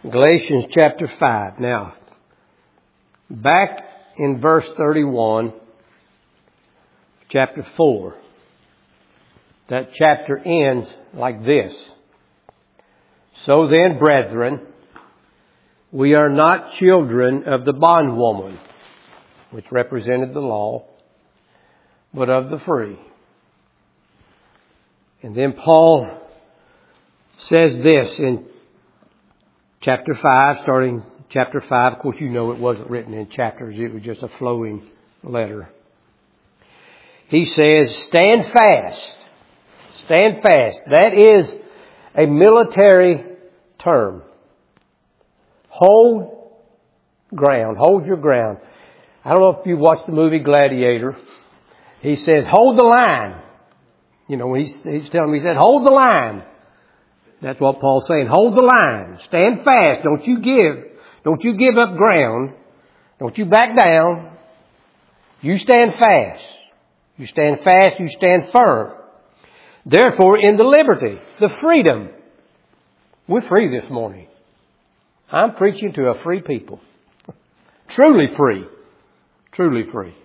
Galatians chapter 5. Now, back in verse 31, chapter 4, that chapter ends like this. So then, brethren, we are not children of the bondwoman, which represented the law, but of the free. And then Paul says this in chapter 5, starting chapter 5. Of course, you know it wasn't written in chapters. It was just a flowing letter. He says, stand fast. Stand fast. That is a military term. Hold ground. Hold your ground. I don't know if you watched the movie Gladiator. He says, hold the line. You know, he's telling me, he said, hold the line. That's what Paul's saying. Hold the line. Stand fast. Don't you give up ground. Don't you back down. You stand fast. You stand fast. You stand firm. Therefore, in the liberty, the freedom. We're free this morning. I'm preaching to a free people. Truly free. Truly free.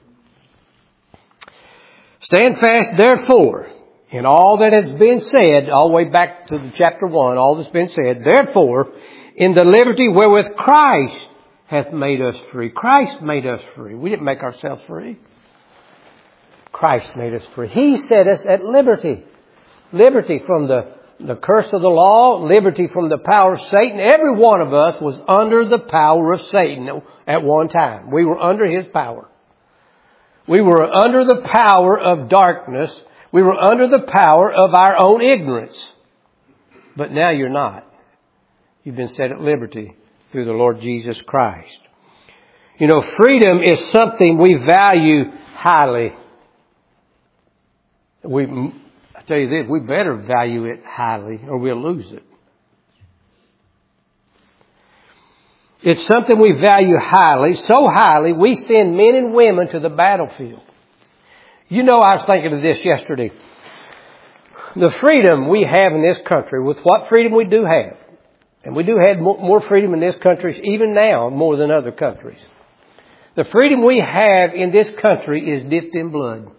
Stand fast, therefore, in all that has been said, all the way back to the chapter 1, all that's been said, therefore, in the liberty wherewith Christ hath made us free. Christ made us free. We didn't make ourselves free. Christ made us free. He set us at liberty. Liberty from the curse of the law, liberty from the power of Satan. Every one of us was under the power of Satan at one time. We were under his power. We were under the power of darkness. We were under the power of our own ignorance. But now you're not. You've been set at liberty through the Lord Jesus Christ. You know, freedom is something we value highly. I tell you this, we better value it highly or we'll lose it. It's something we value highly, so highly we send men and women to the battlefield. You know, I was thinking of this yesterday. The freedom we have in this country, with what freedom we do have, and we do have more freedom in this country even now more than other countries. The freedom we have in this country is dipped in blood.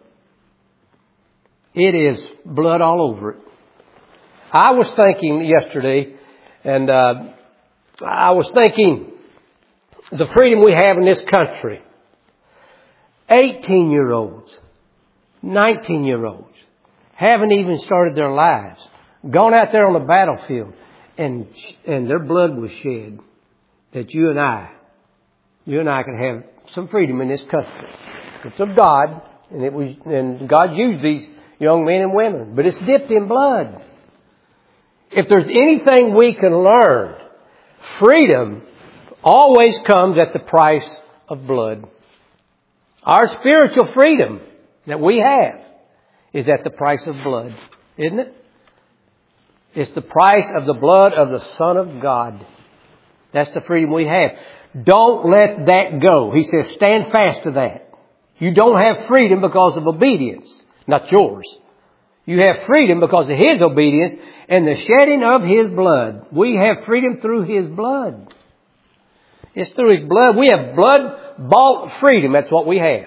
It is blood all over it. I was thinking yesterday, and I was thinking the freedom we have in this country. 18-year-olds, 19-year-olds haven't even started their lives. Gone out there on the battlefield and their blood was shed. That you and I can have some freedom in this country. It's of God, and God used these young men and women, but it's dipped in blood. If there's anything we can learn, freedom always comes at the price of blood. Our spiritual freedom that we have is at the price of blood, isn't it? It's the price of the blood of the Son of God. That's the freedom we have. Don't let that go. He says, stand fast to that. You don't have freedom because of obedience, not yours. You have freedom because of His obedience and the shedding of His blood. We have freedom through His blood. It's through His blood. We have blood-bought freedom. That's what we have.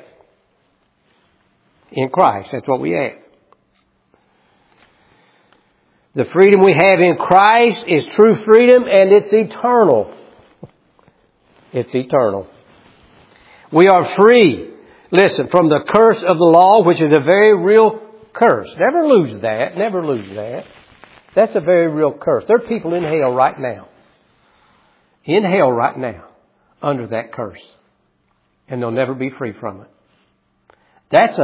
In Christ, that's what we have. The freedom we have in Christ is true freedom, and it's eternal. It's eternal. We are free, listen, from the curse of the law, which is a very real curse. Never lose that. Never lose that. That's a very real curse. There are people in hell right now. In hell right now. Under that curse. And they'll never be free from it. That's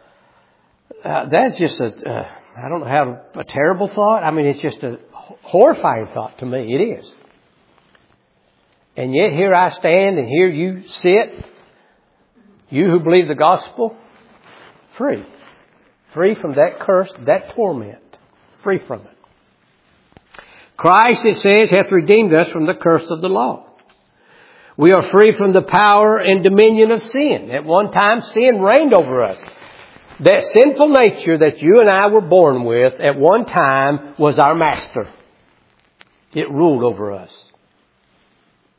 just I don't know a terrible thought. I mean, it's just a horrifying thought to me. It is. And yet here I stand and here you sit. You who believe the gospel, free. Free from that curse, that torment. Free from it. Christ, it says, hath redeemed us from the curse of the law. We are free from the power and dominion of sin. At one time, sin reigned over us. That sinful nature that you and I were born with at one time was our master. It ruled over us.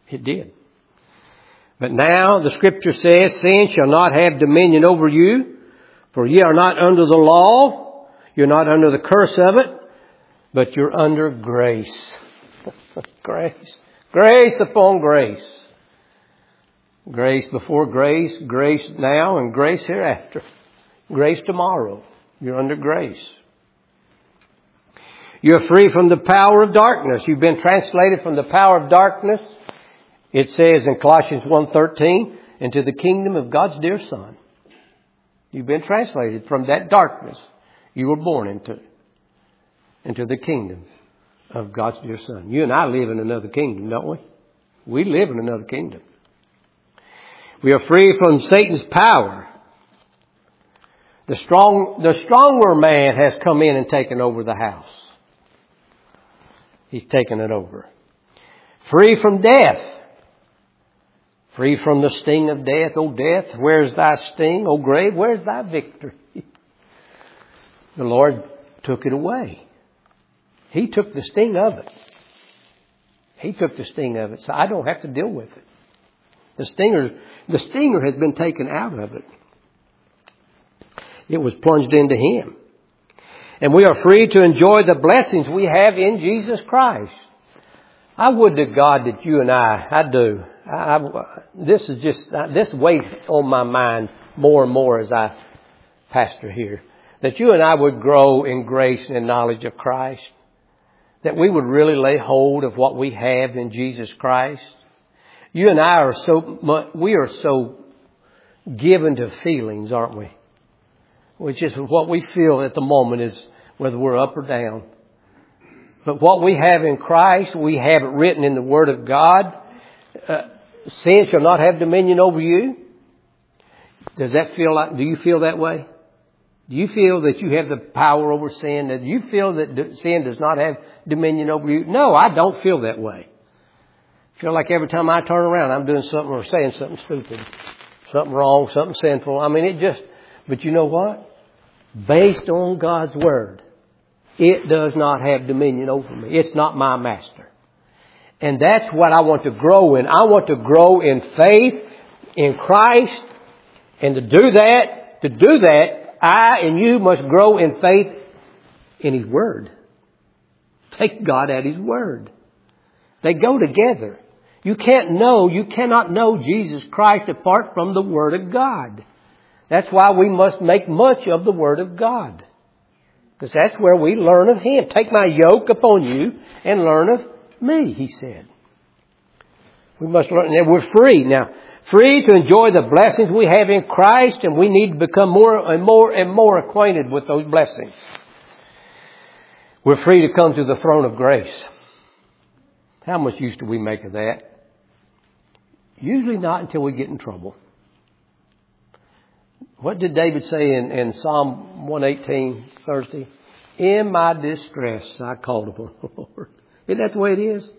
It did. But now the Scripture says, sin shall not have dominion over you, for ye are not under the law, you're not under the curse of it, but you're under grace. Grace. Grace upon grace. Grace before grace, grace now, and grace hereafter. Grace tomorrow. You're under grace. You're free from the power of darkness. You've been translated from the power of darkness. It says in Colossians 1:13, into the kingdom of God's dear Son. You've been translated from that darkness you were born into the kingdom of God's dear Son. You and I live in another kingdom, don't we? We live in another kingdom. We are free from Satan's power. The stronger man has come in and taken over the house. He's taken it over. Free from death. Free from the sting of death. O death, where's thy sting? O grave, where's thy victory? The Lord took it away. He took the sting of it. He took the sting of it, so I don't have to deal with it. The stinger has been taken out of it. It was plunged into Him. And we are free to enjoy the blessings we have in Jesus Christ. I would to God that you and I do. This weighs on my mind more and more as I pastor here. That you and I would grow in grace and in knowledge of Christ. That we would really lay hold of what we have in Jesus Christ. You and I we are so given to feelings, aren't we? Which is what we feel at the moment is whether we're up or down. But what we have in Christ, we have it written in the Word of God. Sin shall not have dominion over you. Do you feel that way? Do you feel that you have the power over sin? Do you feel that sin does not have dominion over you? No, I don't feel that way. I feel like every time I turn around, I'm doing something or saying something stupid, something wrong, something sinful. But you know what? Based on God's Word, it does not have dominion over me. It's not my master. And that's what I want to grow in. I want to grow in faith in Christ. And to do that, I and you must grow in faith in His Word. Take God at His Word. They go together. You cannot know Jesus Christ apart from the Word of God. That's why we must make much of the Word of God. Because that's where we learn of Him. Take my yoke upon you and learn of me, He said. We must learn that we're free. Now, free to enjoy the blessings we have in Christ, and we need to become more and more and more acquainted with those blessings. We're free to come to the throne of grace. How much use do we make of that? Usually not until we get in trouble. What did David say in Psalm 118 Thursday? In my distress, I called upon the Lord. Isn't that the way it is?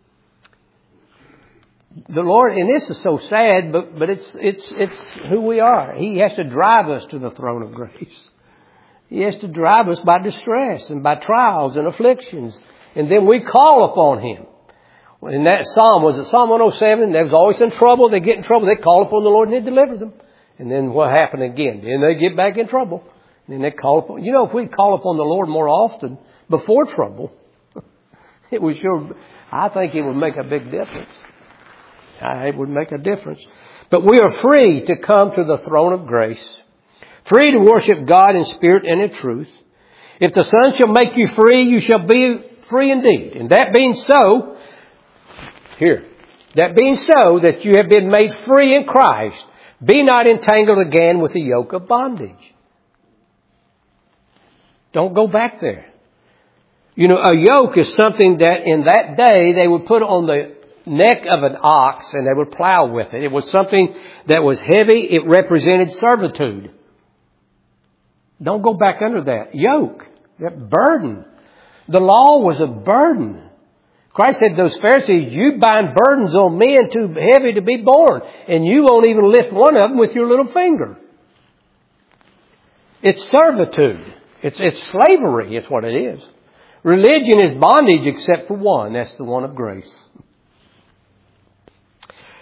The Lord, and this is so sad, but it's who we are. He has to drive us to the throne of grace. He has to drive us by distress and by trials and afflictions. And then we call upon Him. In that Psalm, was it Psalm 107? They was always in trouble. They get in trouble. They call upon the Lord and He delivers them. And then what happened again? Then they get back in trouble. And then they call upon... if we call upon the Lord more often before trouble, I think it would make a big difference. It would make a difference. But we are free to come to the throne of grace. Free to worship God in spirit and in truth. If the Son shall make you free, you shall be free indeed. And that being so, that you have been made free in Christ, be not entangled again with the yoke of bondage. Don't go back there. A yoke is something that in that day they would put on the neck of an ox and they would plow with it. It was something that was heavy. It represented servitude. Don't go back under that. Yoke, that burden. The law was a burden. Christ said to those Pharisees, you bind burdens on men too heavy to be borne, and you won't even lift one of them with your little finger. It's servitude. It's slavery. It's what it is. Religion is bondage except for one. That's the one of grace.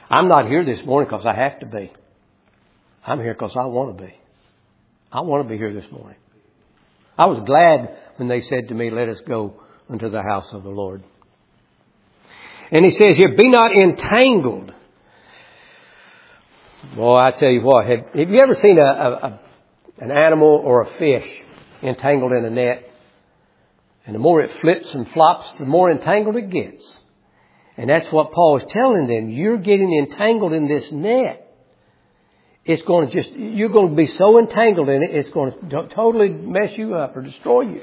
I'm not here this morning because I have to be. I'm here because I want to be. I want to be here this morning. I was glad when they said to me, let us go unto the house of the Lord. And he says here, be not entangled. Well, I tell you what, have you ever seen an animal or a fish entangled in a net? And the more it flips and flops, the more entangled it gets. And that's what Paul is telling them. You're getting entangled in this net. It's going to you're going to be so entangled in it, it's going to totally mess you up or destroy you.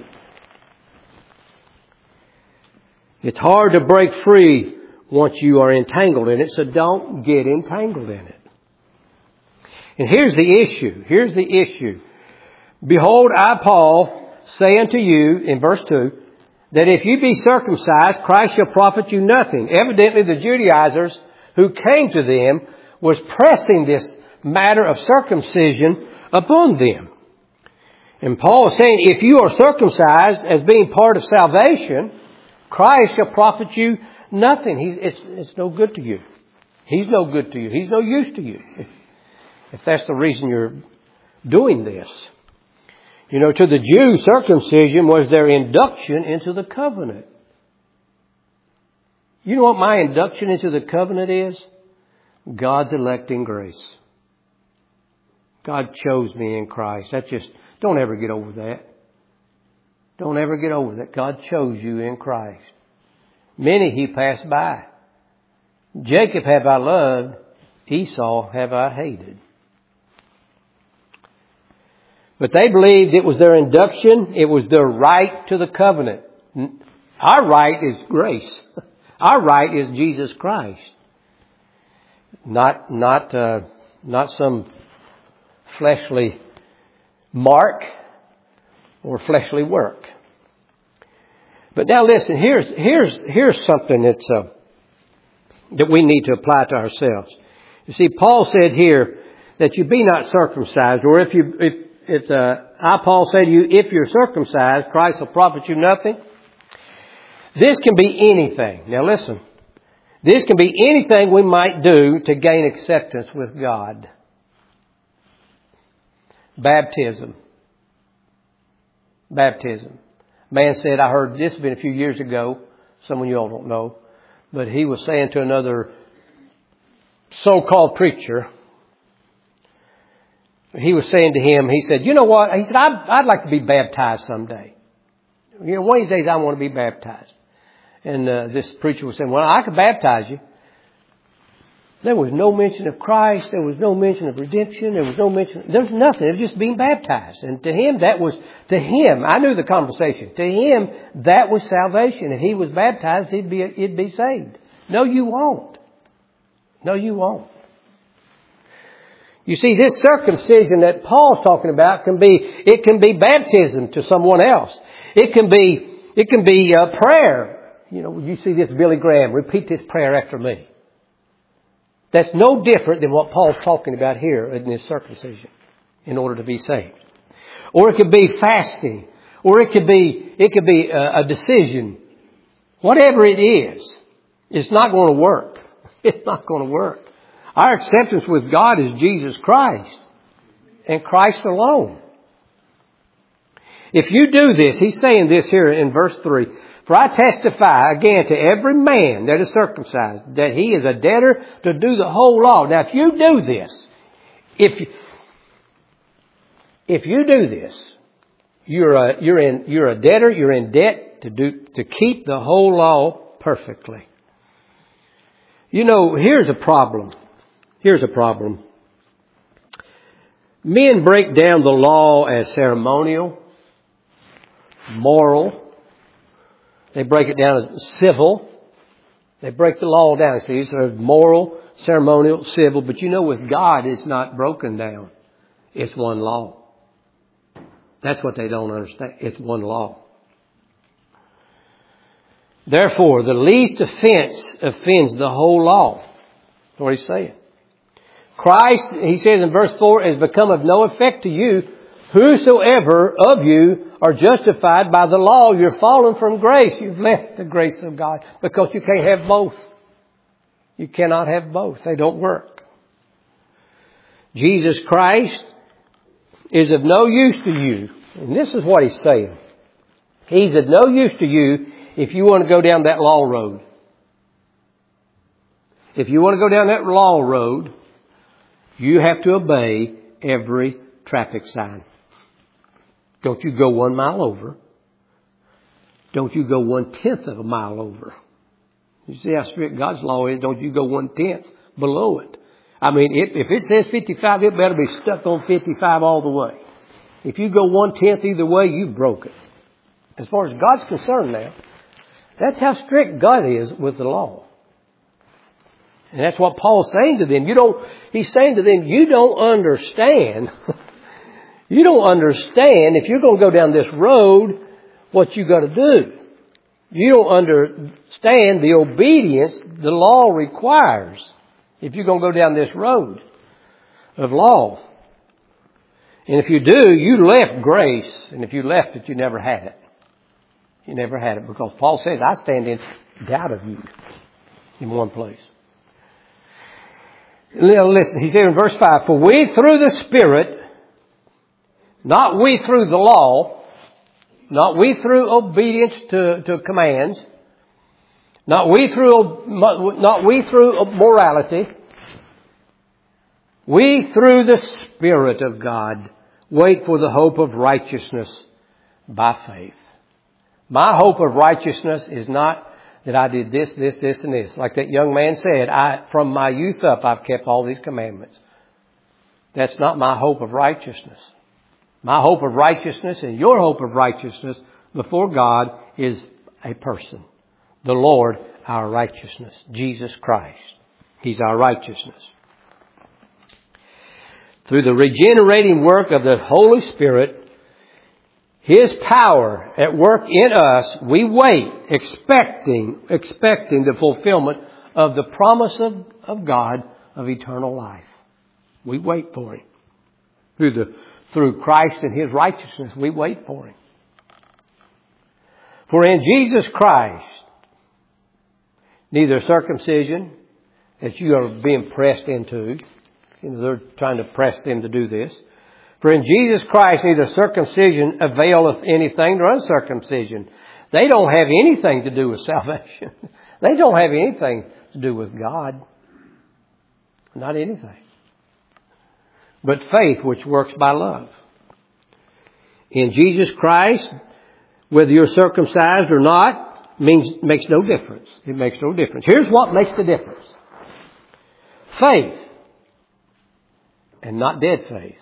It's hard to break free once you are entangled in it, so don't get entangled in it. And here's the issue. Here's the issue. Behold, I, Paul, say unto you, in verse 2, that if you be circumcised, Christ shall profit you nothing. Evidently, the Judaizers who came to them was pressing this matter of circumcision upon them. And Paul is saying, if you are circumcised as being part of salvation, Christ shall profit you nothing. It's no good to you. He's no good to you. He's no use to you. If that's the reason you're doing this. You know, to the Jews, circumcision was their induction into the covenant. You know what my induction into the covenant is? God's electing grace. God chose me in Christ. Don't ever get over that. Don't ever get over that. God chose you in Christ. Many He passed by. Jacob have I loved, Esau have I hated. But they believed it was their induction. It was their right to the covenant. Our right is grace. Our right is Jesus Christ. Not some fleshly mark or fleshly work. But now listen, here's something that we need to apply to ourselves. You see, Paul said here that you be not circumcised, or I, Paul, say to you, if you're circumcised, Christ will profit you nothing. This can be anything. Now listen. This can be anything we might do to gain acceptance with God. Baptism. Man said, I heard this has been a few years ago. Some of you all don't know. But he was saying to another so-called preacher, he was saying to him, he said, you know what? He said, I'd like to be baptized someday. You know, one of these days I want to be baptized. And this preacher was saying, well, I could baptize you. There was no mention of Christ. There was no mention of redemption. There was nothing. It was just being baptized. And to him, I knew the conversation. To him, that was salvation. If he was baptized, he'd be saved. No, you won't. No, you won't. You see, this circumcision that Paul's talking about can be baptism to someone else. It can be prayer. You know, you see this Billy Graham, repeat this prayer after me. That's no different than what Paul's talking about here in this circumcision in order to be saved. Or it could be fasting. Or it could be a decision. Whatever it is, it's not going to work. It's not going to work. Our acceptance with God is Jesus Christ and Christ alone. If you do this, he's saying this here in verse 3. For I testify again to every man that is circumcised that he is a debtor to do the whole law. Now, if you do this, if you do this, you're a debtor. You're in debt to keep the whole law perfectly. You know, here's a problem. Men break down the law as ceremonial, moral. They break it down as civil. They break the law down. See, so moral, ceremonial, civil. But you know, with God, it's not broken down. It's one law. That's what they don't understand. It's one law. Therefore, the least offense offends the whole law. That's what he's saying. Christ, he says in verse 4, has become of no effect to you. Whosoever of you are justified by the law, you're fallen from grace. You've left the grace of God because you can't have both. You cannot have both. They don't work. Jesus Christ is of no use to you. And this is what he's saying. He's of no use to you if you want to go down that law road. If you want to go down that law road, you have to obey every traffic sign. Don't you go 1 mile over. Don't you go 1/10 of a mile over. You see how strict God's law is. Don't you go 1/10 below it. I mean, if it says 55, it better be stuck on 55 all the way. If you go 1/10 either way, you broke it. As far as God's concerned now, that's how strict God is with the law. And that's what Paul's saying to them. He's saying to them, you don't understand. You don't understand if you're going to go down this road, what you got to do. You don't understand the obedience the law requires if you're going to go down this road of law. And if you do, you left grace. And if you left it, you never had it. You never had it, because Paul says, I stand in doubt of you in one place. Listen, he said in verse 5, for we through the Spirit, not we through the law, not we through obedience to commands, not we through morality, we through the Spirit of God wait for the hope of righteousness by faith. My hope of righteousness is not that I did this, and this. Like that young man said, from my youth up, I've kept all these commandments. That's not my hope of righteousness. My hope of righteousness and your hope of righteousness before God is a person. The Lord, our righteousness. Jesus Christ. He's our righteousness. Through the regenerating work of the Holy Spirit, His power at work in us, we wait, expecting the fulfillment of the promise of God of eternal life. We wait for Him. Through Christ and His righteousness, we wait for Him. For in Jesus Christ, neither circumcision, that you are being pressed into, they're trying to press them to do this. For in Jesus Christ, neither circumcision availeth anything nor uncircumcision. They don't have anything to do with salvation. They don't have anything to do with God. Not anything. But faith which works by love. In Jesus Christ, whether you're circumcised or not, makes no difference. It makes no difference. Here's what makes the difference. Faith. And not dead faith.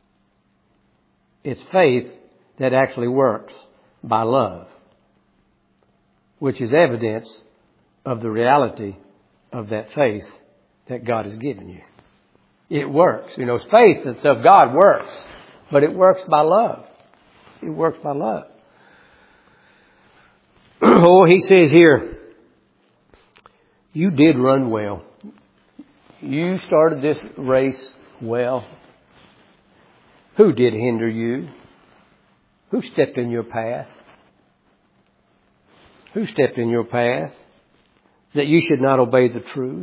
It's faith that actually works by love, which is evidence of the reality of that faith that God has given you. It works. Faith that's of God works, but it works by love. It works by love. Oh, he says here, you did run well. You started this race well. Who did hinder you? Who stepped in your path? Who stepped in your path that you should not obey the truth?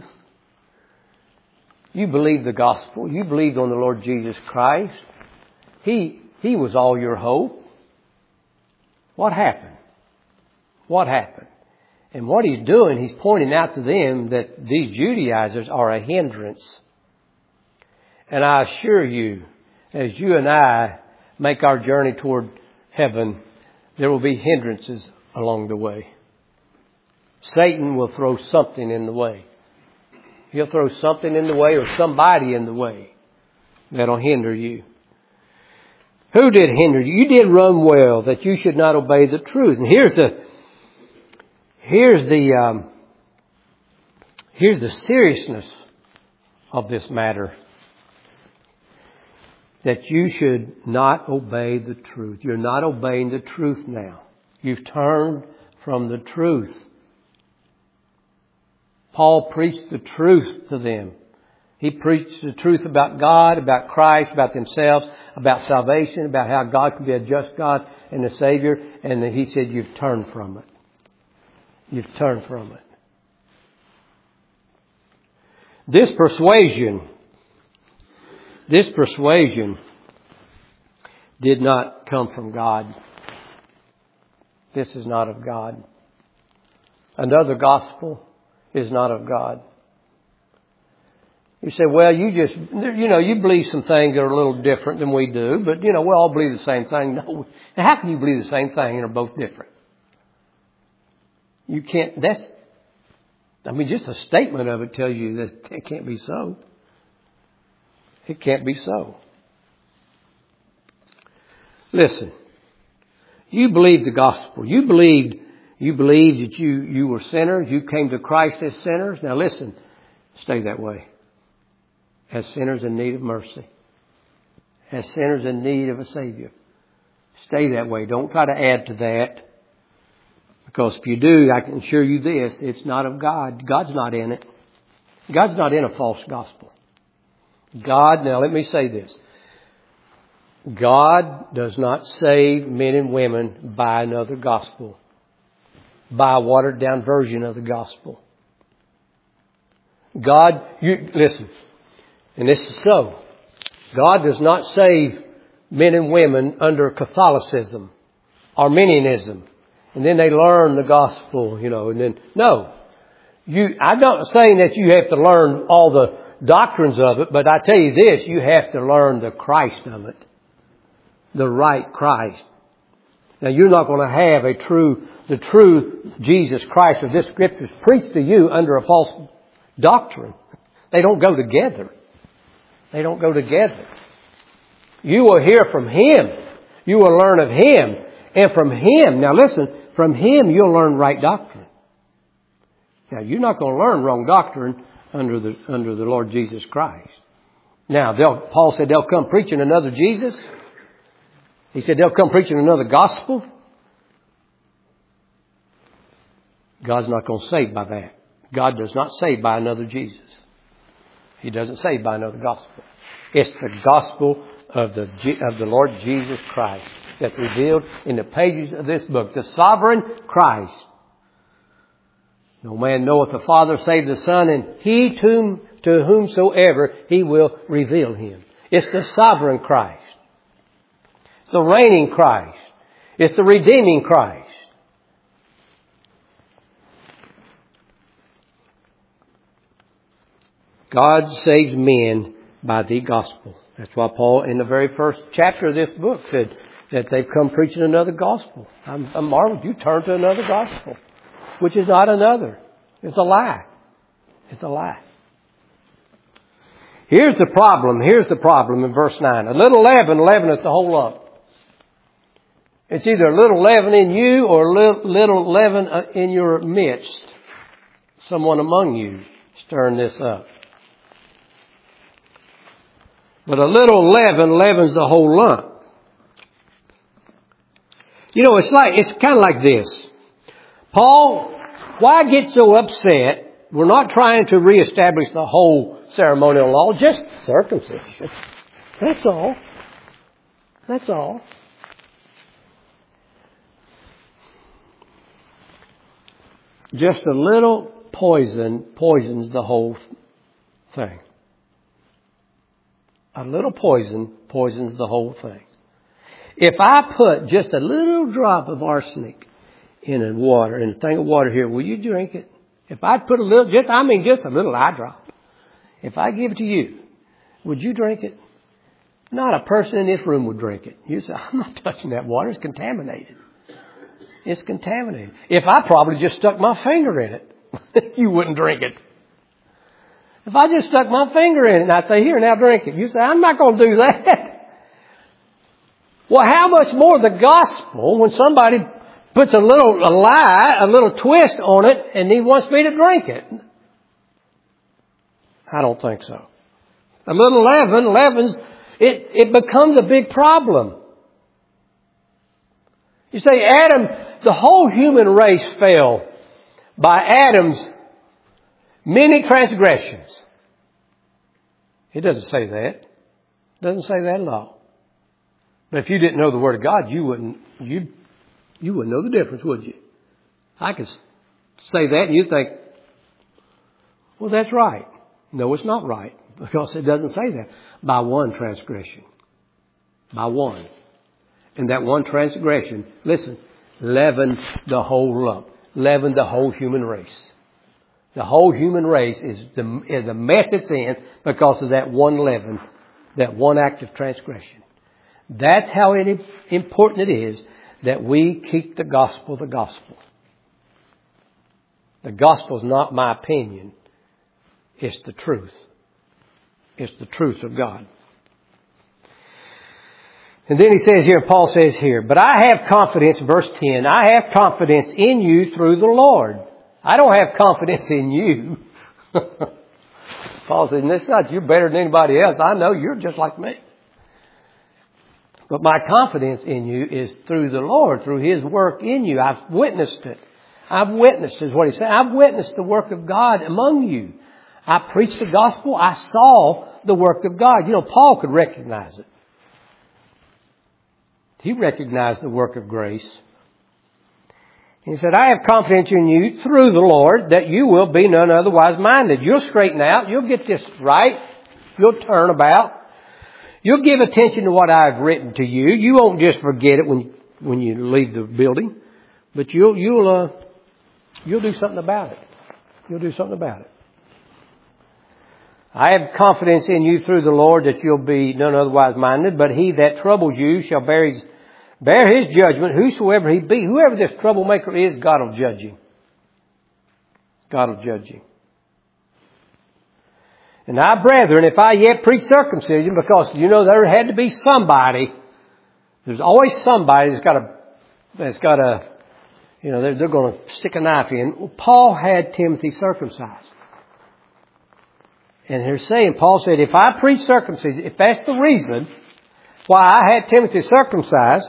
You believed the gospel. You believed on the Lord Jesus Christ. He was all your hope. What happened? What happened? And what he's doing, he's pointing out to them that these Judaizers are a hindrance. And I assure you, as you and I make our journey toward heaven, there will be hindrances along the way. Satan will throw something in the way. He'll throw something in the way or somebody in the way that'll hinder you. Who did hinder you? You did run well that you should not obey the truth. And here's the seriousness of this matter. That you should not obey the truth. You're not obeying the truth now. You've turned from the truth. Paul preached the truth to them. He preached the truth about God, about Christ, about themselves, about salvation, about how God can be a just God and a Savior. And then he said, you've turned from it. You've turned from it. This persuasion did not come from God. This is not of God. Another gospel is not of God. You say, well, you believe some things that are a little different than we do, but, we all believe the same thing. No. How can you believe the same thing and are both different? You can't, just a statement of it tells you that it can't be so. It can't be so. Listen, you believed the gospel. You believed that you were sinners. You came to Christ as sinners. Now listen, stay that way. As sinners in need of mercy. As sinners in need of a Savior. Stay that way. Don't try to add to that. Because if you do, I can assure you this, it's not of God. God's not in it. God's not in a false gospel. Now let me say this. God does not save men and women by another gospel. By a watered down version of the gospel. Listen, and this is so. God does not save men and women under Catholicism, Arminianism, and then they learn the gospel, and then, no. I'm not saying that you have to learn all the doctrines of it, but I tell you this, you have to learn the Christ of it. The right Christ. Now you're not going to have the true Jesus Christ or this Scripture preached to you under a false doctrine. They don't go together. They don't go together. You will hear from Him. You will learn of Him. And from Him, now listen, from Him you'll learn right doctrine. Now you're not going to learn wrong doctrine under the Lord Jesus Christ. Now Paul said they'll come preaching another Jesus. He said they'll come preaching another gospel. God's not going to save by that. God does not save by another Jesus. He doesn't save by another gospel. It's the gospel of the Lord Jesus Christ that's revealed in the pages of this book. The sovereign Christ. No man knoweth the Father save the Son, and He to whomsoever He will reveal Him. It's the sovereign Christ. It's the reigning Christ. It's the redeeming Christ. God saves men by the gospel. That's why Paul, in the very first chapter of this book, said that they've come preaching another gospel. I'm marveled. You turn to another gospel, which is not another. It's a lie. It's a lie. Here's the problem. Here's the problem in verse 9. A little leaven leaveneth the whole lump. It's either a little leaven in you or a little leaven in your midst. Someone among you stirring this up. But a little leaven leavens the whole lump. It's kind of like this. Paul, why get so upset? We're not trying to reestablish the whole ceremonial law, just circumcision. That's all. That's all. Just a little poison poisons the whole thing. A little poison poisons the whole thing. If I put just a little drop of arsenic in a thing of water here, will you drink it? If I put just a little eye drop. If I give it to you, would you drink it? Not a person in this room would drink it. You say, I'm not touching that water. It's contaminated. It's contaminated. If I probably just stuck my finger in it, you wouldn't drink it. If I just stuck my finger in it and I say, here, now drink it. You say, I'm not going to do that. Well, how much more the gospel when somebody puts a little twist on it and he wants me to drink it? I don't think so. A little leavens, it becomes a big problem. You say, Adam, the whole human race fell by Adam's many transgressions. It doesn't say that. It doesn't say that at all. But if you didn't know the Word of God, you wouldn't know the difference, would you? I could say that and you'd think, well, that's right. No, it's not right. Because it doesn't say that. By one transgression. By one. And that one transgression, listen, leavened the whole lump. Leavened the whole human race. The whole human race is the mess it's in because of that one leaven. That one act of transgression. That's how important it is that we keep the gospel the gospel. The gospel is not my opinion. It's the truth. It's the truth of God. And then he says here, Paul says here, but I have confidence, verse 10, I have confidence in you through the Lord. I don't have confidence in you. Paul says, it's not you're better than anybody else. I know you're just like me. But my confidence in you is through the Lord, through His work in you. I've witnessed it. I've witnessed is what he said. I've witnessed the work of God among you. I preached the gospel. I saw the work of God. You know, Paul could recognize it. He recognized the work of grace. He said, I have confidence in you through the Lord that you will be none otherwise minded. You'll straighten out. You'll get this right. You'll turn about. You'll give attention to what I've written to you. You won't just forget it when you leave the building, but you'll do something about it. You'll do something about it. I have confidence in you through the Lord that you'll be none otherwise minded, but he that troubles you shall bear his judgment, whosoever he be. Whoever this troublemaker is, God will judge him. God will judge him. And I, brethren, if I yet preach circumcision, because you know there had to be somebody, there's always somebody that's got a, you know, they're going to stick a knife in. Well, Paul had Timothy circumcised. And they're saying, Paul said, if I preach circumcision, if that's the reason why I had Timothy circumcised,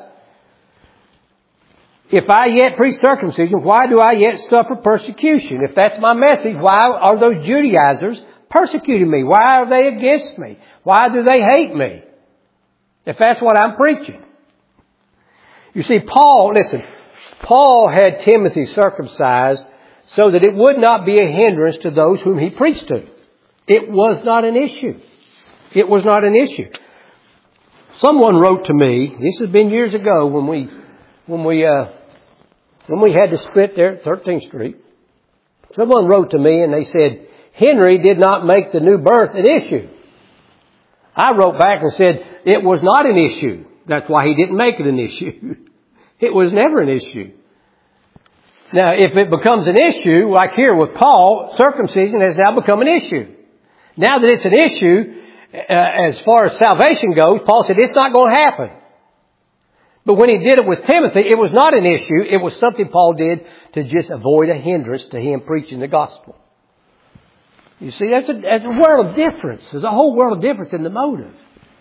if I yet preach circumcision, why do I yet suffer persecution? If that's my message, why are those Judaizers persecuting me? Why are they against me? Why do they hate me? If that's what I'm preaching. You see, Paul had Timothy circumcised so that it would not be a hindrance to those whom he preached to. It was not an issue. It was not an issue. Someone wrote to me, this has been years ago when we had to split there at 13th Street. Someone wrote to me and they said, Henry did not make the new birth an issue. I wrote back and said, it was not an issue. That's why he didn't make it an issue. It was never an issue. Now, if it becomes an issue, like here with Paul, circumcision has now become an issue. Now that it's an issue, as far as salvation goes, Paul said it's not going to happen. But when he did it with Timothy, it was not an issue. It was something Paul did to just avoid a hindrance to him preaching the gospel. You see, that's a world of difference. There's a whole world of difference in the motive.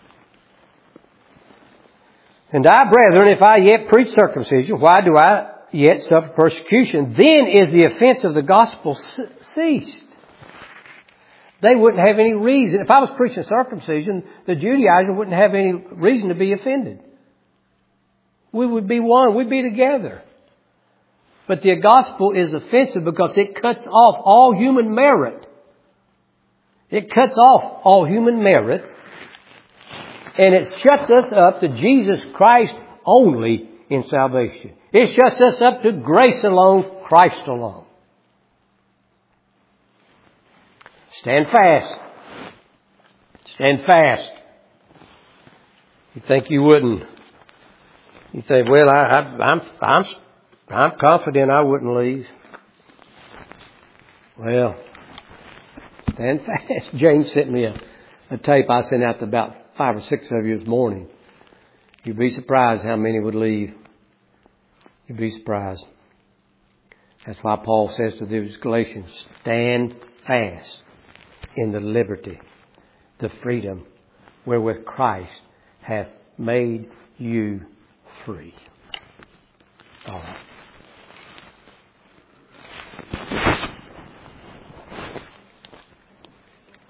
And I, brethren, if I yet preach circumcision, why do I yet suffer persecution? Then is the offense of the gospel ceased. They wouldn't have any reason. If I was preaching circumcision, the Judaizer wouldn't have any reason to be offended. We would be one. We'd be together. But the gospel is offensive because it cuts off all human merit. It cuts off all human merit. And it shuts us up to Jesus Christ only in salvation. It shuts us up to grace alone, Christ alone. Stand fast. Stand fast. You think you wouldn't? You say, well, I'm confident I wouldn't leave. Well, stand fast. James sent me a tape I sent out to about 5 or 6 of you this morning. You'd be surprised how many would leave. You'd be surprised. That's why Paul says to these Galatians, stand fast in the liberty, the freedom wherewith Christ hath made you free. All right.